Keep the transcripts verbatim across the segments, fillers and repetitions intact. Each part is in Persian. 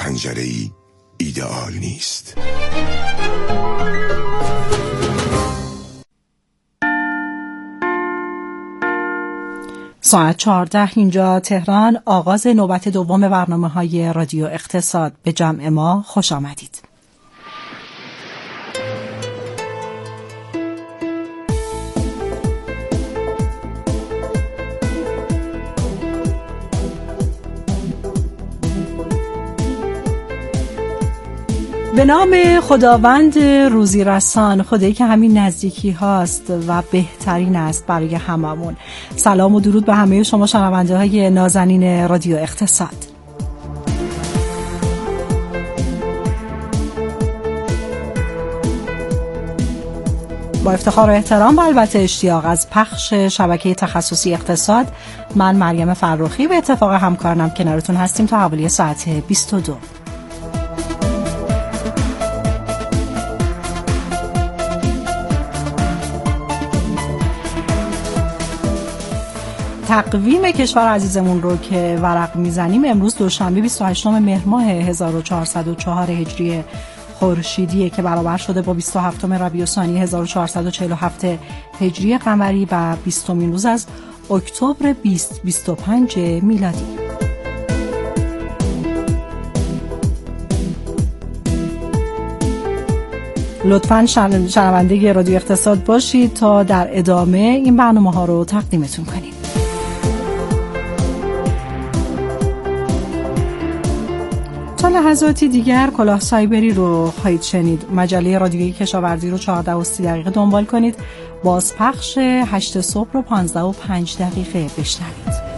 پنجره‌ای ایدئال نیست. ساعت چهارده اینجا تهران، آغاز نوبت دوم برنامه‌های رادیو اقتصاد. به جمع ما خوش آمدید. به نام خداوند روزی رسان، خدایی که همین نزدیکی هاست و بهترین است برای هممون. سلام و درود به همه شما شنونده های نازنین رادیو اقتصاد. با افتخار و احترام و البته اشتیاق از پخش شبکه تخصصی اقتصاد، من مریم فرخی به اتفاق همکارم کنارتون هستیم تا حوالی ساعت بیست و دو. تقویم کشور عزیزمون رو که ورق میزنیم، امروز دوشنبه بیست و هشتم مهر ماه هزار و چهارصد و چهار هجری خورشیدیه که برابر شده با بیست و هفتم ربیع الثانی هزار و چهارصد و چهل و هفت هجری قمری و بیستمین روز از اکتبر بیست بیست و پنج میلادی. لطفاً شنونده رادیو اقتصاد باشید تا در ادامه این برنامه ها رو تقدیمتون کنیم. تا لحظاتی دیگر کلاه سایبری رو خواهید شنید. مجله رادیویی کشاورزی رو چهارده و سی دقیقه دنبال کنید. بازپخش هشت صبح رو پانزده و پنج دقیقه بشنوید.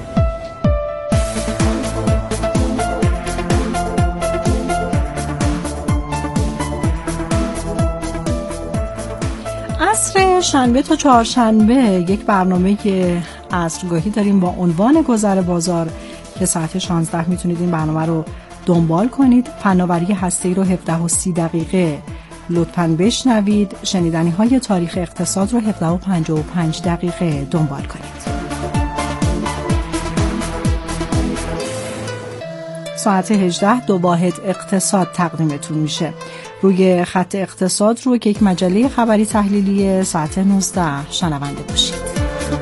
عصر شنبه تا چهارشنبه یک برنامه عصرگاهی داریم با عنوان گذر بازار که ساعت شانزده میتونید این برنامه رو دنبال کنید. فناوری هسته‌ای رو هفده و سی دقیقه لطفاً بشنوید. شنیدنی های تاریخ اقتصاد رو هفده و پنجاه و پنج دقیقه دنبال کنید. ساعت هجده دو واحد اقتصاد تقدیمتون میشه. روی خط اقتصاد رو که یک مجله خبری تحلیلی ساعت نوزده شنونده باشید.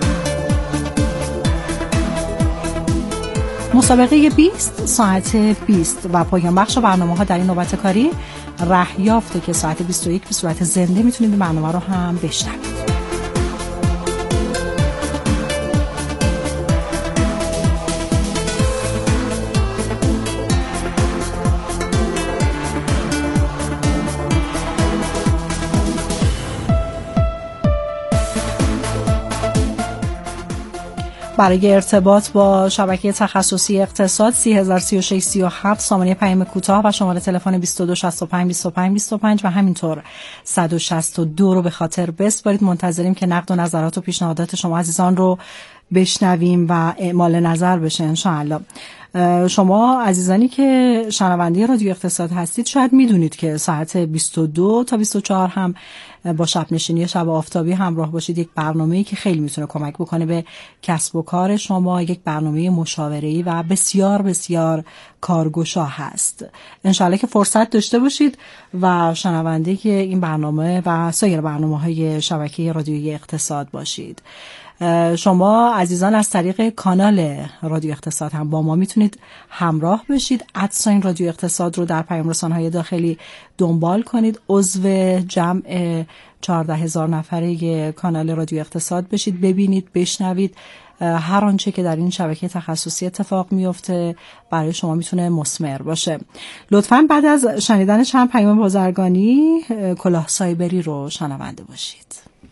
مسابقه بیست ساعت بیست و پایان بخش برنامه ها در این نوبت کاری ره یافته که ساعت بیست و یک به صورت زنده میتونید این برنامه رو هم بشنوید. برای ارتباط با شبکه تخصصی اقتصاد سی هزار سی و شش سی و هفت سامانه پیام کوتاه و شماره تلفن بیست و دو شصت و پنج بیست و پنج بیست و پنج و همینطور صد و شصت و دو رو به خاطر بسپارید. منتظریم که نقد و نظرات و پیشنهادات شما عزیزان رو بشنویم و اعمال نظر بشه ان شاء الله. شما عزیزانی که شنونده رادیو اقتصاد هستید شاید میدونید که ساعت بیست و دو تا بیست و چهار هم با شب نشینی شب آفتابی همراه باشید. یک برنامه‌ای که خیلی میتونه کمک بکنه به کسب و کار شما، یک برنامه مشاوره‌ای و بسیار بسیار کارگشا هست. انشالله که فرصت داشته باشید و شنونده این برنامه و سایر برنامه‌های شبکه رادیویی اقتصاد باشید. شما عزیزان از طریق کانال رادیو اقتصاد هم با ما میتونید همراه بشید. ادساین رادیو اقتصاد رو در پیام رسانه‌های داخلی دنبال کنید. عضو جمع چهارده هزار نفره کانال رادیو اقتصاد بشید، ببینید، بشنوید. هر آنچه که در این شبکه تخصصی اتفاق میفته برای شما میتونه مثمر باشه. لطفاً بعد از شنیدن چند پیام بازرگانی کلاه سایبری رو شنونده باشید.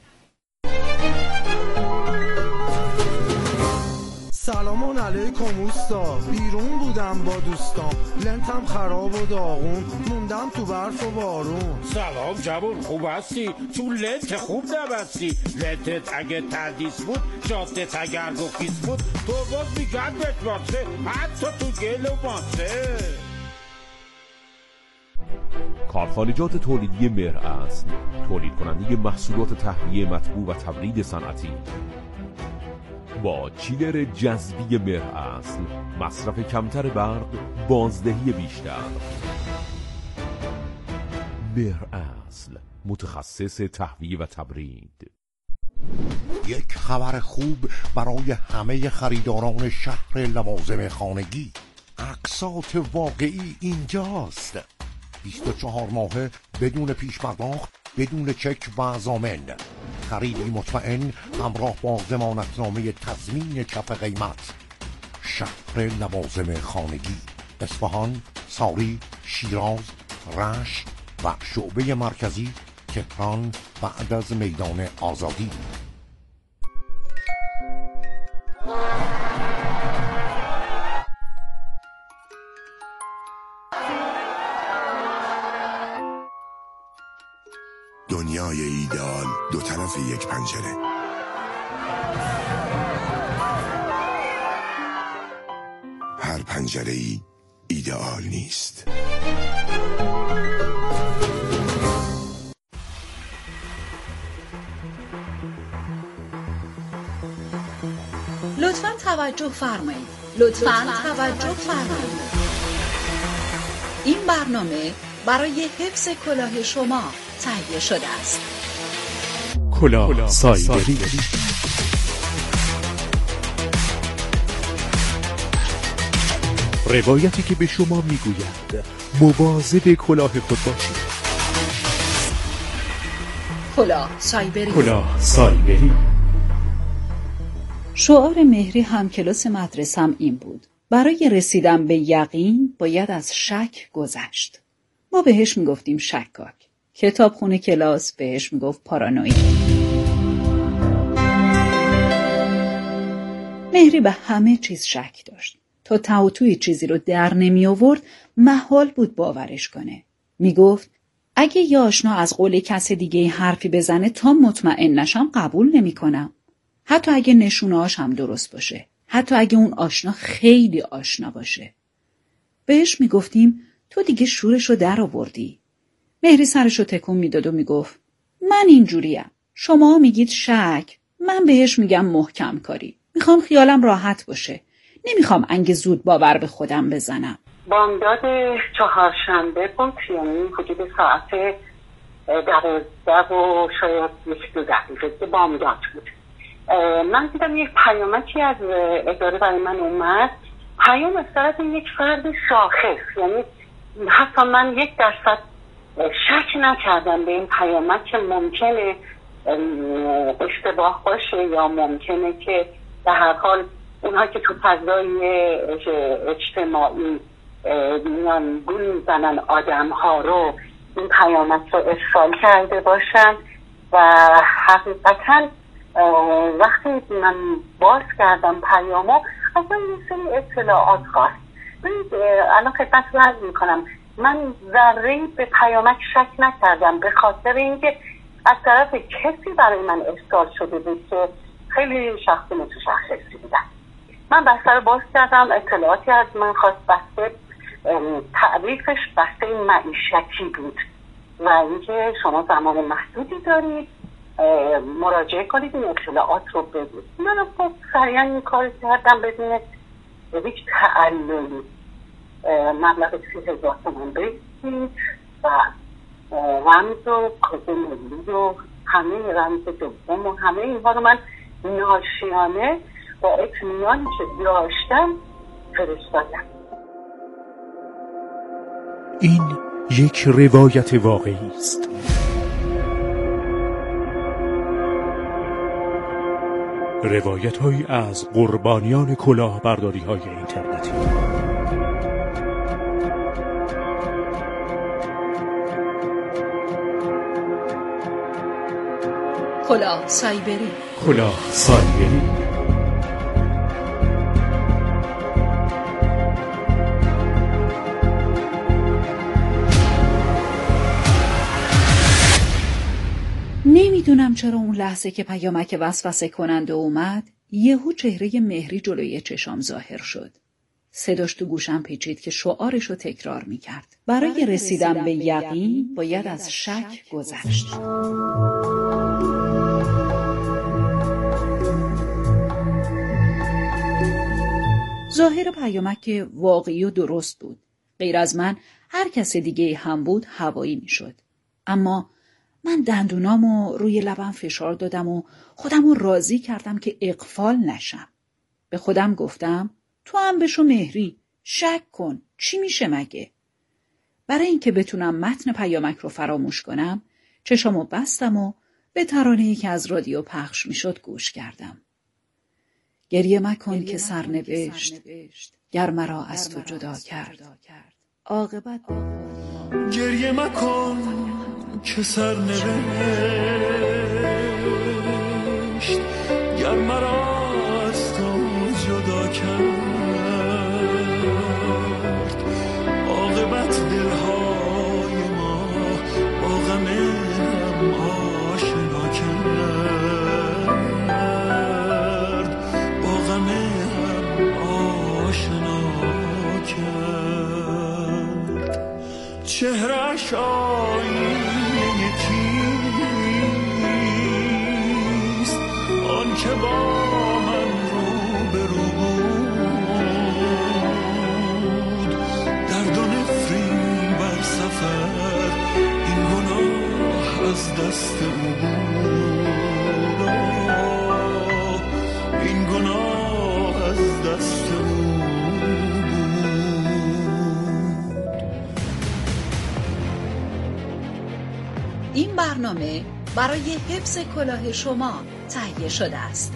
سلام علیکم اوستا، بیرون بودم با دوستام، لنتم خراب و داغون، موندم تو برف و بارون. سلام جوون، خوب هستی؟ تو لنت خوب نبستی. لنتت اگه تردیس بود، جادت اگر گفیس بود، تو باز میگن بتواسه، حتی تو گل و ماسه. کارخانجات تولیدی مهر است، تولید کننده محصولات تهویه مطبوع و تبرید صنعتی. با چیلر جذبی مهر اصل، مصرف کمتر برق، بازدهی بیشتر. مهر اصل، متخصص تهویه و تبرید. یک خبر خوب برای همه خریداران شهر لوازم خانگی. اقساط واقعی اینجاست. بیست و چهار ماهه بدون پیش پرداخت، بدون چک و ضامن. خریدی مطمئن همراه با ضمانتنامه تضمین کف قیمت. شهر لوازم خانگی، اصفهان، ساری، شیراز، رشت و شعبه مرکزی تهران بعد از میدان آزادی. دنیای ایدئال دو طرف یک پنجره. هر پنجره ای ایدئال نیست. لطفاً توجه فرمایید. لطفاً توجه فرمایید. این برنامه برای حفظ کلاه شما تهیه شده است. کلاه سایبری. روایتی که به شما میگوید مواظب کلاه خود باشید. کلاه سایبری. کلاه سایبری. شعار مهری همکلاس مدرسم این بود: برای رسیدن به یقین باید از شک گذشت. ما بهش میگفتیم شکاک. کتابخونه کلاس بهش میگفت پارانوید. مهری به همه چیز شک داشت. تا ته و توی چیزی رو در نمی آورد محال بود باورش کنه. میگفت اگه یه آشنا از قول کس دیگه حرفی بزنه تا مطمئن نشم قبول نمی کنم. حتی اگه نشونه‌هاش هم درست باشه. حتی اگه اون آشنا خیلی آشنا باشه. بهش میگفتیم تو دیگه شورش رو در آوردی. مهری سرش رو تکون میداد و میگفت من اینجوریم. شما میگید شک، من بهش میگم محکم کاری. میخوام خیالم راحت باشه. نمیخوام انگ زود باور به خودم بزنم. بامداد چهارشنبه بود، یعنی حدود ساعت دوازده و شاید یک دو دقیقه بامداد بود. من دیدم یک پیامکی از اداره برای من اومد. پیام از طرف یک فرد شاخص، یعنی حتی من یک درصد شک نکردم به این پیامک که ممکنه اشتباه باشه یا ممکنه که به هر حال اونها که تو فضای اجتماعی میان گول میزنن آدم ها رو این پیامک رو ارسال کرده باشن. و حقیقتا وقتی من باز کردم پیامو از من یه سری اطلاعات خواست. ببینید الان خدمت رو عرض میکنم، من ذره‌ای به پیامک شک نکردم به خاطر اینکه از طرف کسی برای من ارسال شده بود که خیلی شخصی متشخصی بودن. من بسته رو باز کردم، اطلاعاتی از من خواست. بسته تعریفش بسته معیشتی بود و اینکه شما زمان محدودی دارید مراجعه کنید این اطلاعات رو بدید. من خب سریعا این کار کردم بدون یک تعللی. مبلغ سی هزار تومان بگید و رمز و کد ملی و همه رمز دوم و همه اینها رو من ناشیانه با اطمینانی که داشتم فرستادم. این یک روایت واقعی است. روایت هایی از قربانیان کلاهبرداری های اینترنتی. کلاه سایبری. کلاه سایبری. نمیدونم چرا اون لحظه که پیامک وسوسه کننده اومد یهو چهره مهری جلوی چشام ظاهر شد. صداش تو گوشم پیچید که شعارشو تکرار میکرد: برای رسیدن به یقین باید از شک گذشت. ظاهر پیامک واقعی و درست بود. غیر از من هر کس دیگه هم بود هوایی میشد. اما من دندونامو روی لبم فشار دادم و خودمو راضی کردم که اغفال نشم. به خودم گفتم تو هم بشو مهری، شک کن، چی میشه مگه؟ برای اینکه بتونم متن پیامک رو فراموش کنم، چشامو بستم و به ترانه‌ای که از رادیو پخش میشد گوش کردم. گریه مکن که سرنوشت گر مرا از تو جدا کرد، عاقبت گریه مکن که سرنوشت گر مرا از تو جدا کرد، عاقبت دلهای ما با غم هم آشنا کرد، با غم هم آشنا کرد. چهره‌اش آینه کیست آن که با من رو به رو بود، درد و نفرین بر سفر این گناه از دست او بود، این گناه از دست او. این برنامه برای حفظ کلاه شما تهیه شده است.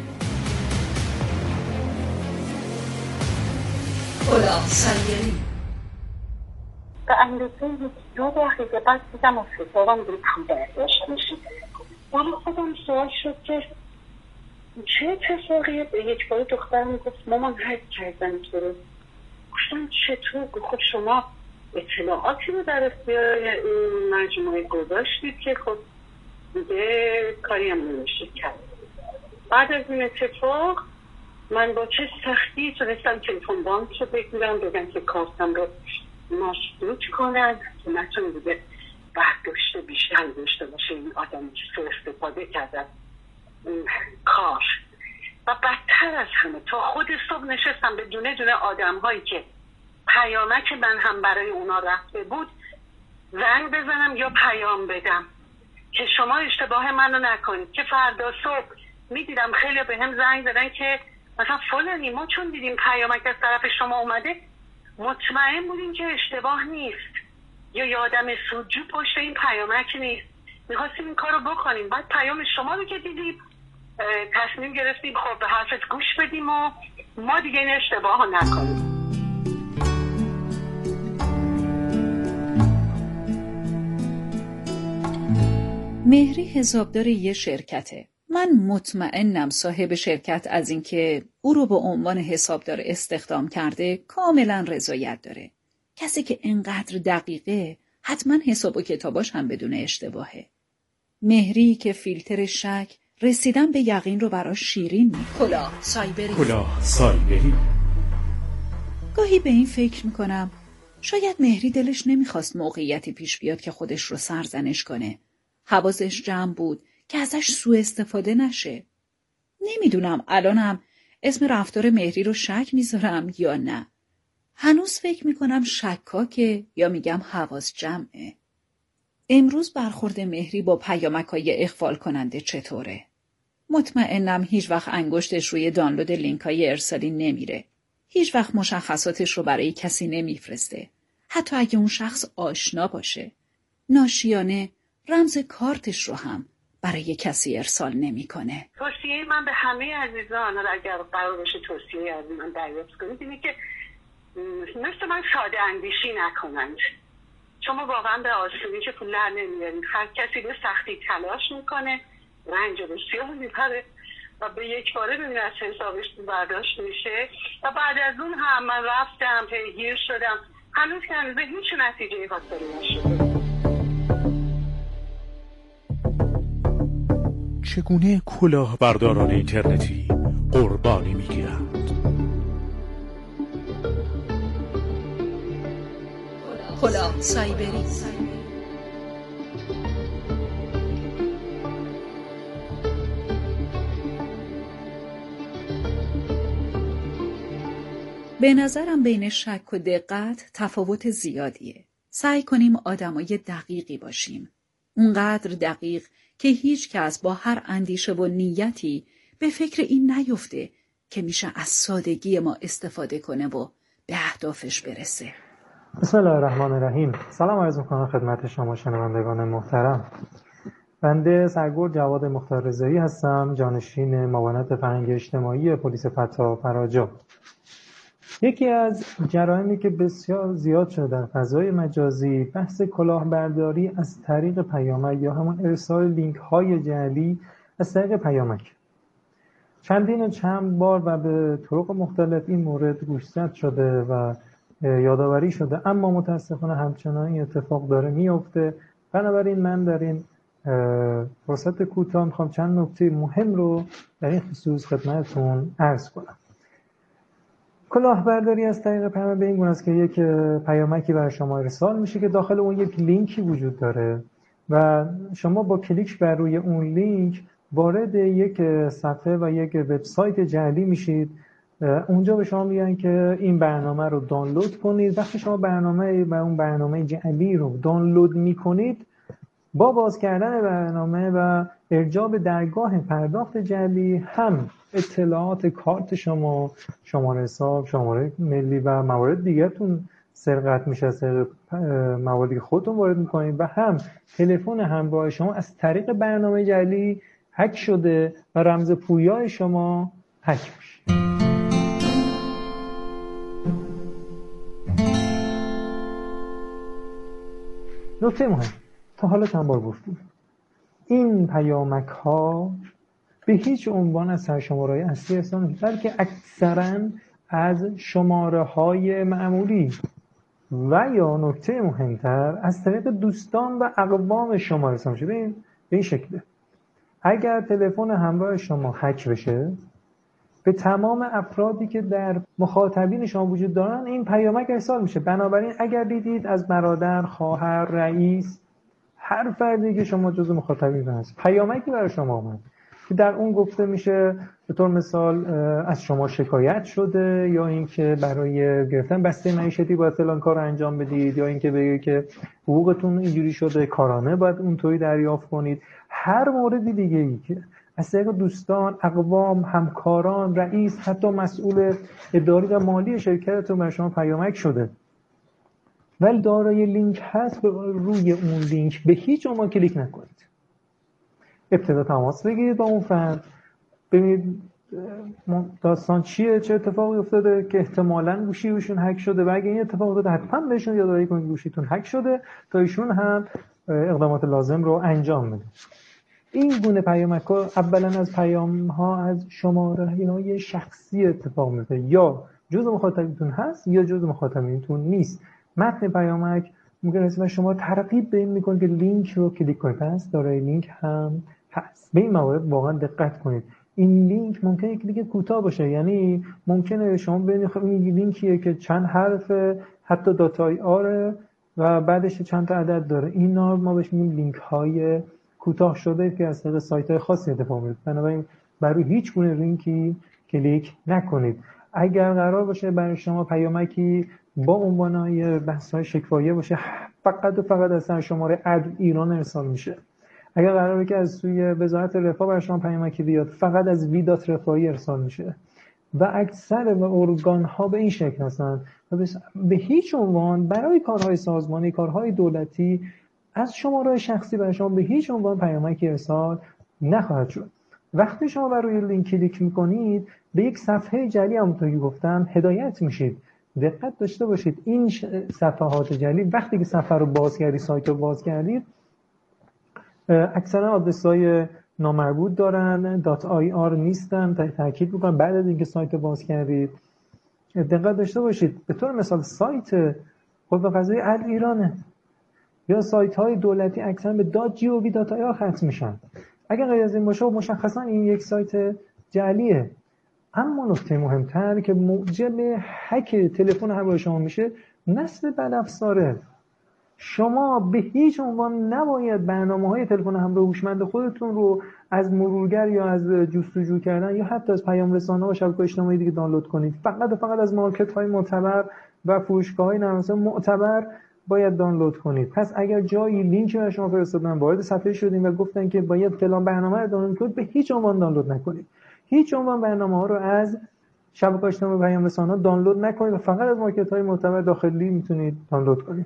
کلاه سنگری به اندازه دو دقیقه بعد دیدم افتادم روی پول برداشت میشید. ولی خودم سوال شد که چه اتفاقیه؟ به یک بار دخترم گفت مامان حد کردن تو رو. گفتم چطور؟ گفت شما اطلاعاتی رو در اختیار این مجموعه گذاشتید که خب دیگه کاری هم نمیشه کرد. بعد از این اتفاق من با چه سختی تونستم تلفن بانک رو بگیرم بگم که کارتم رو مشروط کنن که نتون دیگه برداشت بیشتر داشته باشه این آدم سو استفاده کردن این کار. و بدتر از همه تا خود صبح نشستم به دونه دونه آدم هایی که پیامک من هم برای اونا رفته بود زنگ بزنم یا پیام بدم که شما اشتباه منو نکنید، که فردا صبح میدیدم خیلی به هم زنگ زدن که مثلا فلانی ما چون دیدیم پیامک از طرف شما اومده مطمئن بودیم که اشتباه نیست یا یادم سودجو پشت این پیامک نیست، میخواستیم این کارو بکنیم. بعد پیام شما رو که دیدیم تصمیم گرفتیم خب به حرفت گوش بدیم و ما دیگه این اشتباه رو نکنیم. مهری حسابدار یه شرکته. من مطمئنم صاحب شرکت از اینکه او رو به عنوان حسابدار استخدام کرده کاملا رضایت داره. کسی که اینقدر دقیقه حتما حساب و کتاباش هم بدون اشتباهه. مهری که فیلتر شک رسیدن به یقین رو براش شیرین میکنه. کلاه سایبری کلاه سایبری گاهی به این فکر میکنم شاید مهری دلش نمیخواست موقعیتی پیش بیاد که خودش رو سرزنش کنه. حواسش جمع بود که ازش سوء استفاده نشه. نمیدونم الانم اسم رفتار مهری رو شک میذارم یا نه. هنوز فکر میکنم شکاکه یا میگم حواس جمعه. امروز برخورد مهری با پیامک‌های اغفال کننده چطوره؟ مطمئنم هیچ وقت انگشتش روی دانلود لینک‌های ارسالی نمیره. هیچ وقت مشخصاتش رو برای کسی نمیفرسته. حتی اگه اون شخص آشنا باشه. ناشیانه رمز کارتش رو هم برای کسی ارسال نمیکنه. توصیه من به همه عزیزان اگر قرار باشه توصیه از من دریافت کنید اینه که مثل من ساده اندیشی نکنند. شما واقعا به آسونی که پول در نمیارید. هر کسی به سختی تلاش میکنه، رنج و سیاه میبره و به یک باره ببینید از حسابش برداشت میشه و بعد از اون هم من رفتم پیگیر شدم هنوز که هنوز هیچ نتیجه حاصل نشده. چگونه کلاهبرداران اینترنتی قربانی میگیرند؟ کلاه سایبری به نظرم بین شک و دقت تفاوت زیادیه. سعی کنیم آدمای دقیقی باشیم. اونقدر دقیق که هیچ کس با هر اندیشه و نیتی به فکر این نیفته که میشه از سادگی ما استفاده کنه و به اهدافش برسه. بسم الله الرحمن الرحیم. سلام عرض می‌کنم خدمت شما شنوندگان محترم. بنده سرگرد جواد مختار رضایی هستم، جانشین معاونت فرهنگ اجتماعی پلیس فتا فراجا. یکی از جرایمی که بسیار زیاد شده در فضای مجازی بحث کلاهبرداری از طریق پیامک یا همون ارسال لینک های جعلی از طریق پیامک. چندین و چند بار و به طرق مختلف این مورد گوشزد شده و یادآوری شده، اما متاسفانه همچنان این اتفاق داره میفته. بنابراین من در این فرصت کوتاه میخوام چند نکته مهم رو در این خصوص خدمتتون عرض کنم. کلاهبرداری از طریق پیامک به این گونه است که یک پیامکی برای شما ارسال میشه که داخل اون یک لینکی وجود داره و شما با کلیک بر روی اون لینک وارد یک صفحه و یک وبسایت جعلی میشید. اونجا به شما میگن که این برنامه رو دانلود کنید. وقتی شما برنامه و اون برنامه جعلی رو دانلود میکنید، با باز کردن برنامه و ارجاع به درگاه پرداخت جعلی هم اطلاعات کارت شما، شماره حساب، شماره ملی و موارد دیگرتون سرقت میشه، از طریق مواردی که خودتون وارد میکنید، و هم تلفن همراه شما از طریق برنامه جعلی هک شده و رمز پویای شما هک میشه. نکته مهم، تا حالا چند بار گفتیم، این پیامک ها به هیچ عنوان از سرشماره‌های اصلی ارسال نمیشه، بلکه اکثرا از شماره های معمولی و یا نکته مهمتر از طریق دوستان و اقوام شما ارسال میشه. به این شکله: اگر تلفن همراه شما هک بشه، به تمام افرادی که در مخاطبین شما وجود دارن این پیامک ارسال میشه. بنابراین اگر دیدید از برادر، خواهر، رئیس، هر فردی که شما جزو مخاطبین هست پیامکی برای شما اومد که در اون گفته میشه به طور مثال از شما شکایت شده، یا اینکه برای گرفتن بسته معیشتی باید فلان کار رو انجام بدید، یا اینکه بگه که حقوقتون اینجوری شده، کارانه باید اونطوری دریافت کنید، هر مورد دیگه ای که از طریق دوستان، اقوام، همکاران، رئیس، حتی مسئول اداری و مالی شرکتتون برای شما پیامک شده ولی دارای لینک هست، روی اون لینک به هیچ عنوان کلیک نکنید. ابتدا تماس بگیرید با اون فرد، ببینید داستان چیه، چه اتفاقی افتاده که احتمالاً گوشی ایشون هک شده، و اگه این اتفاق افتاده حتما بهشون یادآوری کنید گوشیتون هک شده تا ایشون هم اقدامات لازم رو انجام بده. این گونه پیامک ها اولا از پیام ها از شماره‌های شخصی اتفاق میفته، یا جزء مخاطبینتون هست یا جزء مخاطبینتون نیست. متن پیامک ممکن است شما ترغیب به این میکنه که لینک رو کلیک کنید، پس دارای لینک هم هست. به این موارد واقعا دقت کنید. این لینک ممکنه کلیک کوتاه باشه، یعنی ممکنه شما ببینید خب این لینکیه که چند حرف، حتی داتای آره و بعدش چند تا عدد داره. اینا ما بهش میگیم لینک های کوتاه شده که از طریق سایت های خاصی اتفاق میفته. بنابراین برای هیچ گونه لینکی کلیک نکنید. اگر قرار باشه برای شما پیامکی با عنوانهای بحث‌های شکاییه باشه، فقط و فقط از شماره عدل ایران ارسال میشه. اگر قراره که از سوی وزارت رفاه برای شما پیامکی بیاد، فقط از ویدات رفاهی ارسال میشه. و اکثر و ارگان‌ها به این شکل هستن و به هیچ عنوان برای کارهای سازمانی، کارهای دولتی از شماره شخصی برای شما به هیچ عنوان پیامکی ارسال نخواهد شد. وقتی شما بر روی لینک کلیک میکنید به یک صفحه جعلی همونطور که گفتم هدایت میشید. دقت داشته باشید این صفحات جعلی وقتی که صفحه رو باز کردید، سایت رو باز کردید، اکثرا آدرس‌های نامربوط دارن، دات آی آر نیستن. تاکید میکنم بعد از اینکه سایت رو باز کردید دقت داشته باشید. به طور مثال سایت قوه قضاییه ال ایرانه یا سایت های دولتی اکثرا به دات جی او وی دات آی آر ختم میشن. اگر غیر از این باشه مشخصا این یک سایت جعلیه. اما نکته مهمتر که موجب هک تلفن همراه شما میشه، نصب بدافزاره. شما به هیچ عنوان نباید برنامه‌های تلفن همراه هوشمند خودتون رو از مرورگر یا از جستجو کردن یا حتی از پیام رسانه‌ها و شبکه‌های اجتماعی دیگه دانلود کنید. فقط و فقط از مارکت‌های معتبر و فروشگاه‌های نرم افزار معتبر باید دانلود کنید. پس اگر جایی لینکی برای شما فرستادن، وارد صفحه شدین و گفتن که باید فلان برنامه رو دانلود کنید، به هیچ عنوان دانلود نکنید. هیچ عنوان برنامه‌ها رو از شبکه‌های اجتماعی و پیام رسانه‌ها دانلود نکنید و فقط از مارکت‌های معتبر داخلی میتونید دانلود کنید.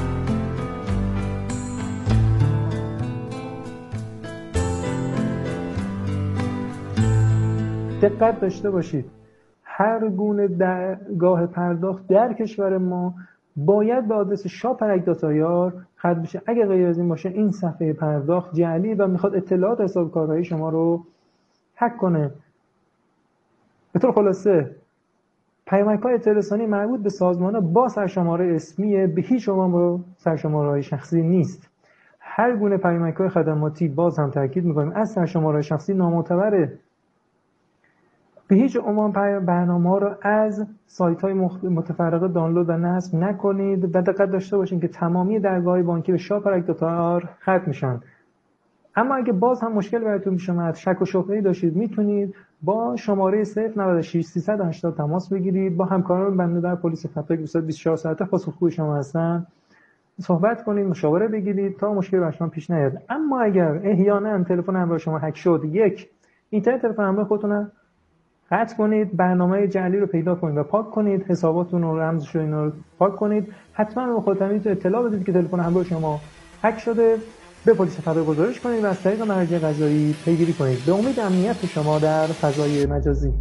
دقت داشته باشید، هر گونه درگاه پرداخت در کشور ما باید به آدرس شاپرک دات آی آر ختم بشه. اگر غیر از این باشه این صفحه پرداخت جعلی و میخواد اطلاعات حساب کارهای شما رو هک کنه. به طور خلاصه پیامک‌های اطلاع رسانی مربوط به سازمان‌ها با سرشماره اسمی به هیچ عنوان با سرشماره‌های شخصی نیست. هر گونه پیامک‌های خدماتی باز هم تاکید می‌کنیم از سرشماره شخصی نامعتبره. به هیچ عنوان برنامه‌ها رو از سایت‌های متفرقه دانلود و نصب نکنید و دقت داشته باشین که تمامی درگاه‌های بانکی به شاپرک دات آی آر ختم میشن. اما اگه باز هم مشکل براتون پیش اومد، شک و شبهه‌ای داشتید، میتونید با شماره صفر نود و شش سیصد و هشتاد تماس بگیرید. با همکاران بنده در پلیس فتاک بیست و چهار ساعته پاسخگوی شما هستن. صحبت کنید، مشاوره بگیرید تا مشکل برای شما پیش نیاد. اما اگر احیانا تلفن همراه شما هک شد، یک اینترنت تلفن همراه خودتون رو قطع کنید، برنامه جعلی رو پیدا کنید و پاک کنید، حساباتون رو رمزش رو اینا رو پاک کنید. حتما به خودتون اطلاع بدید که تلفن همراه شما هک شده، به پلیس فتاک گزارش کنید و از طریق مرجع قضایی پیگیری کنید. به امید امنیت شما در فضای مجازی.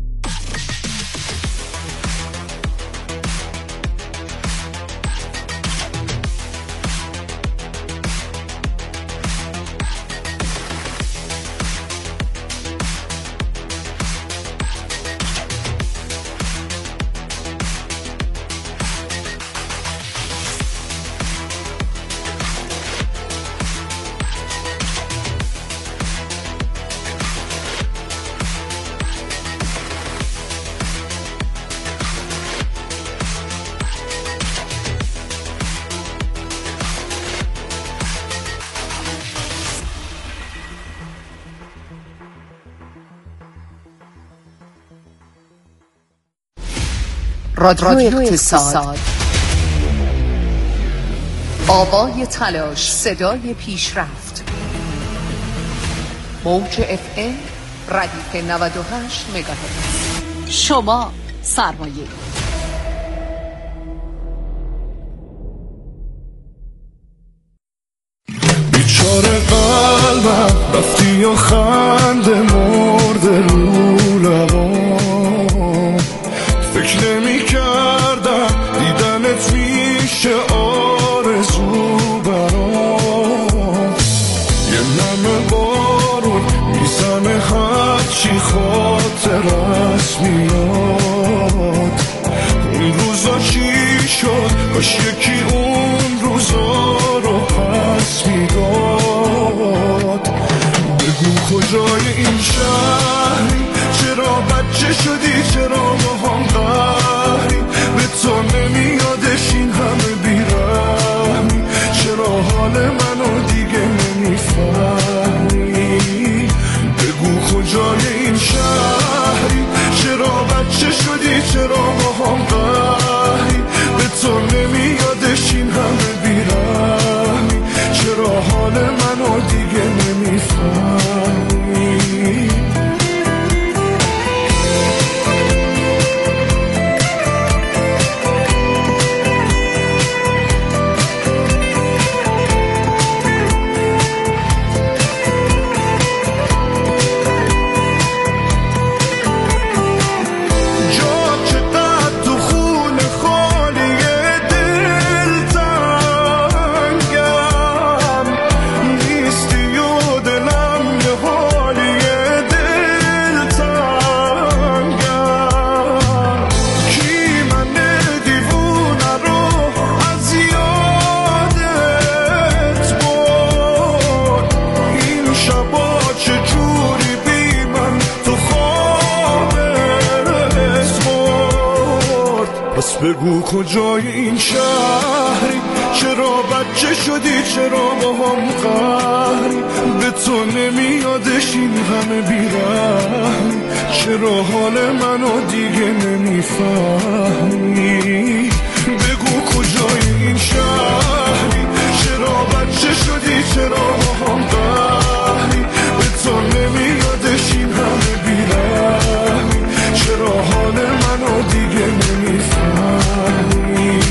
رادیو اقتصاد، آوای تلاش، صدای پیشرفت. موج اف ام ردیف نود و هشت مگاهرتز. شما سرمایه. بیچاره قلبم رفتی و خنده مرده رو لبام، فکر نمی کردم دیدنت میشه آرزو برام. یه نم بارون میزنه هرچی خاطرت میاد. اون روزا چی شد؟ کاش یکی اون روزا رو پس میداد. بگو کجای این شهری، چرا بچه شدی، چرا ما هم قهری، به تو نمیادش این همه بیرحمی، چرا حال منو دیگه نمیفهمی. بگو کجای این شهری، چرا بچه شدی، چرا ما هم قهری، به تو نمیادش این همه بیرحمی، چرا حال منو دیگه نمیفهمی. بگو کجای این شهری، چرا بچه شدی چرا با هم قهری به تو نمیادش این همه بیرحمی چرا حال منو دیگه نمیفهمی بگو کجای این شهری چرا بچه شدی چرا با هم قهری به تو نمیادش این همه بیرحمی چرا حال منو دیگه نمیفهمی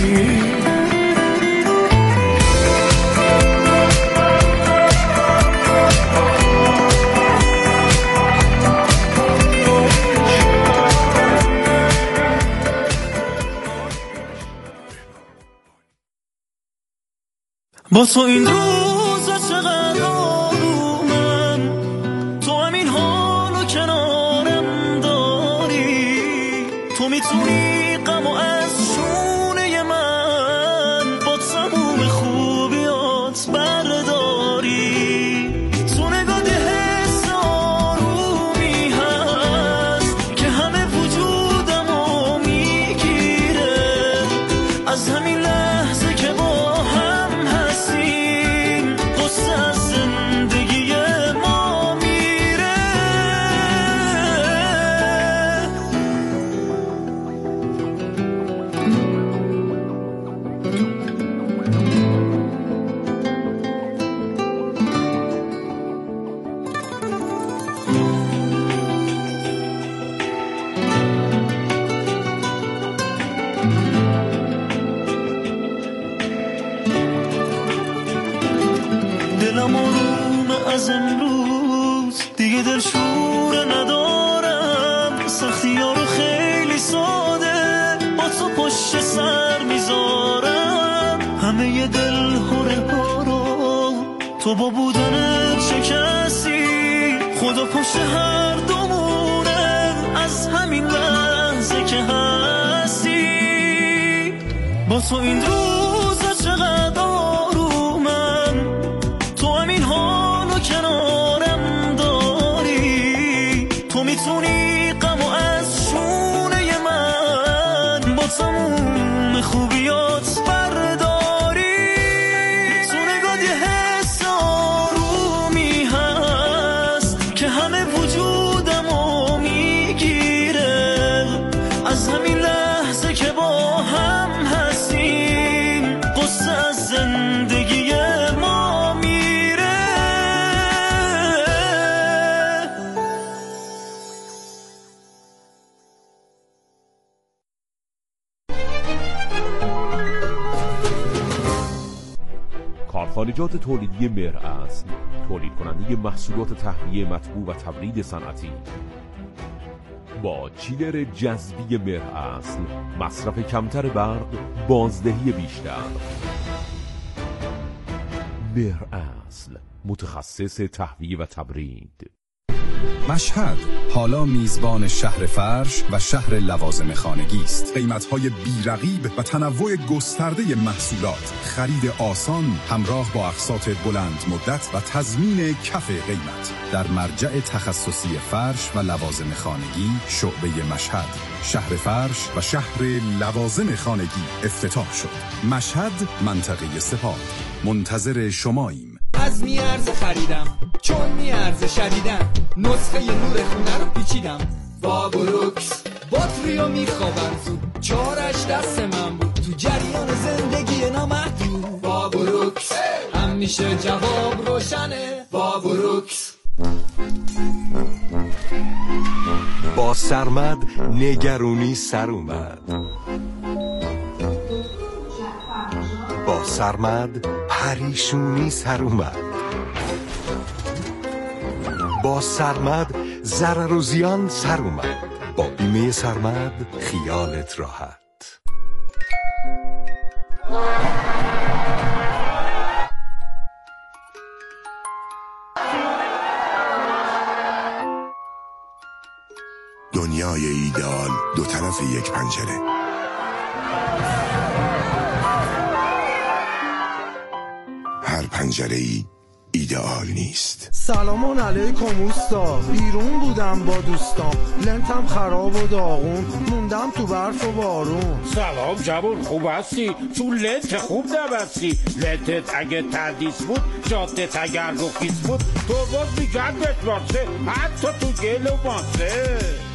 با تو این روزا چقدر آرومم تو همین حالو کنارم داری تو میتونی غمو از شونه من با تموم خوبیات برداری تو نگاه حس آرومی هست که همه وجودمو میگیره از همین لحظه که با هم دلم آرومه از امروز دیگه دلشوره ندارم سختی ها رو خیلی ساده با تو پشت سر میذارم همه ی دل هره ها رو تو با بودنت شکستی خدا پشت هر دومونه از همین لحظه که هستی با تو این روزا چقدر آرومم تو همین حالو کنارم داری تو میتونی غمو از شونه من با تموم خوبیات برداری تو نگاه یه حس آرومی هست که همه وجودمو میگیره از همین لحظه که با هم هستیم قصه از زندگی ما میره کارخانجات تولیدی مهر اصل تولید کننده محصولات تهویه مطبوع و تبرید صنعتی با چیلر جذبی مهر اصل مصرف کمتر برق بازدهی بیشتر مهر اصل متخصص تهویه و تبرید مشهد حالا میزبان شهر فرش و شهر لوازم خانگی است. قیمت‌های بی‌رقیب و تنوع گسترده محصولات، خرید آسان همراه با اقساط بلند مدت و تضمین کف قیمت در مرجع تخصصی فرش و لوازم خانگی شعبه مشهد. شهر فرش و شهر لوازم خانگی افتتاح شد. مشهد منطقه سپاه. منتظر شماییم. از میارزه خریدم چون میارزه شدیدم نسخه نور خونه رو پیچیدم با بروکس باتریو میخوابم زود چارش دست من بود تو جریان زندگی نامحدود با بروکس همیشه جواب روشنه با بروکس. با سرمد نگرونی سر اومد با سرمد پریشونی سر اومد با سرمد ضرر و زیان سر اومد با بیمه سرمد خیالت راحت. دنیای ایدئال دو طرف یک پنجره. هر پنجره‌ای ایدئال نیست. سلامون علیکم اوستا، بیرون بودم با دوستام، لنتم خراب و داغون، موندم تو برف و بارون. سلام جوون، خوب هستی؟ تو لنت خوب نبستی. لنتت اگه تردیس بود، جادت اگر رخیص بود، تو باز میگرد بهت واسه، حتی تو گل و ماسه.